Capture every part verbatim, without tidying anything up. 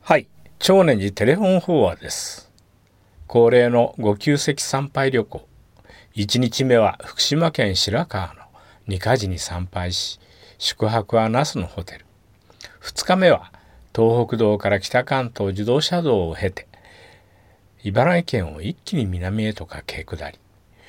はい、長年寺テレフォン法話です。恒例のごきゅう席参拝旅行。いちにちめは福島県白河のにか寺に参拝し、宿泊は那須のホテル。ふつかめは東北道から北関東自動車道を経て、茨城県を一気に南へと駆け下り、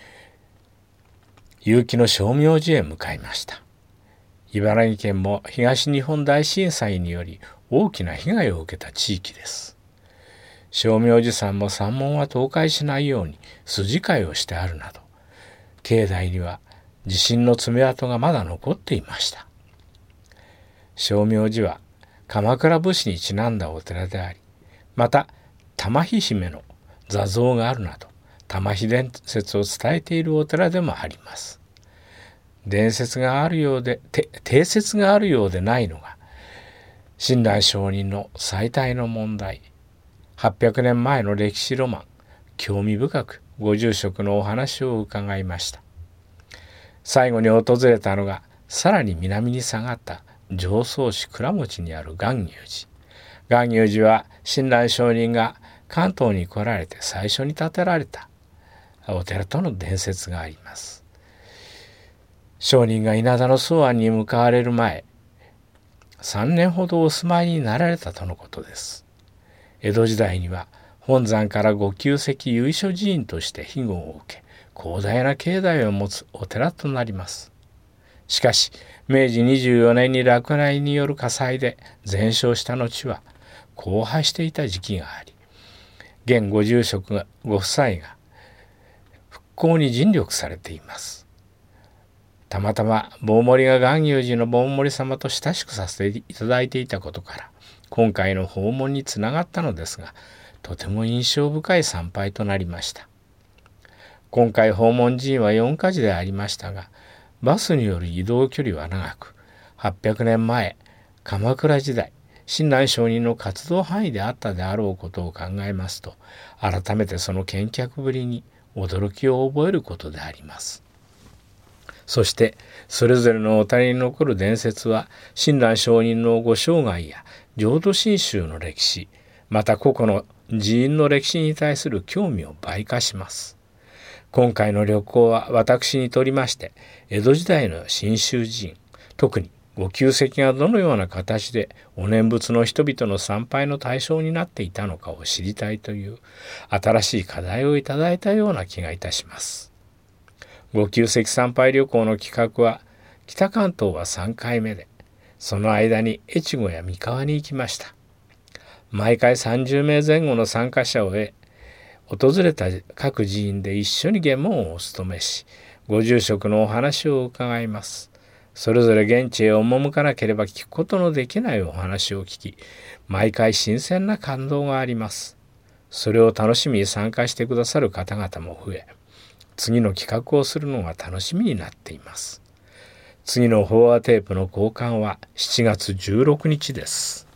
結城の称明寺へ向かいました。茨城県も東日本大震災により大きな被害を受けた地域です。称明寺さんも山門は倒壊しないように筋交いをしてあるなど、境内には地震の爪痕がまだ残っていました。称明寺は鎌倉武士にちなんだお寺であり、また玉妃姫の座像があるなど、玉妃伝説を伝えているお寺でもあります。伝説があるようで、定説があるようでないのが、親鸞上人の最大の問題。はっぴゃくねんまえの歴史ロマン、興味深くご住職のお話を伺いました。最後に訪れたのが、さらに南に下がった常総市倉持にある巌流寺。巌流寺は親鸞上人が関東に来られて最初に建てられたお寺との伝説があります。上人が稲田の草庵に向かわれる前、さんねんほどお住まいになられたとのことです。江戸時代には本山からごきゅう席由緒寺院として庇護を受け、広大な境内を持つお寺となります。しかし、めいじにじゅうよねんに落雷による火災で全焼した後は荒廃していた時期があり、現ご住職がご夫妻が復興に尽力されています。たまたま坊守が巌流寺の坊守様と親しくさせていただいていたことから、今回の訪問につながったのですが、とても印象深い参拝となりました。今回訪問寺院はよんか寺でありましたが、バスによる移動距離は長く、はっぴゃくねんまえ、鎌倉時代、親鸞上人の活動範囲であったであろうことを考えますと、改めてその見客ぶりに驚きを覚えることであります。そしてそれぞれのお寺に残る伝説は、親鸞上人のご生涯や浄土真宗の歴史、また個々の寺院の歴史に対する興味を倍化します。今回の旅行は私にとりまして、江戸時代の真宗寺院、特にごきゅう席がどのような形でお念仏の人々の参拝の対象になっていたのかを知りたいという新しい課題をいただいたような気がいたします。ごきゅう席参拝旅行の企画は、北関東はさんかいめで、その間に越後や三河に行きました。毎回さんじゅうめいぜん後の参加者を得、訪れた各寺院で一緒に下門をお務めし、ご住職のお話を伺います。それぞれ現地へ赴かなければ聞くことのできないお話を聞き、毎回新鮮な感動があります。それを楽しみに参加してくださる方々も増え、次の企画をするのが楽しみになっています。次の法話テープの交換はしちがつじゅうろくにちです。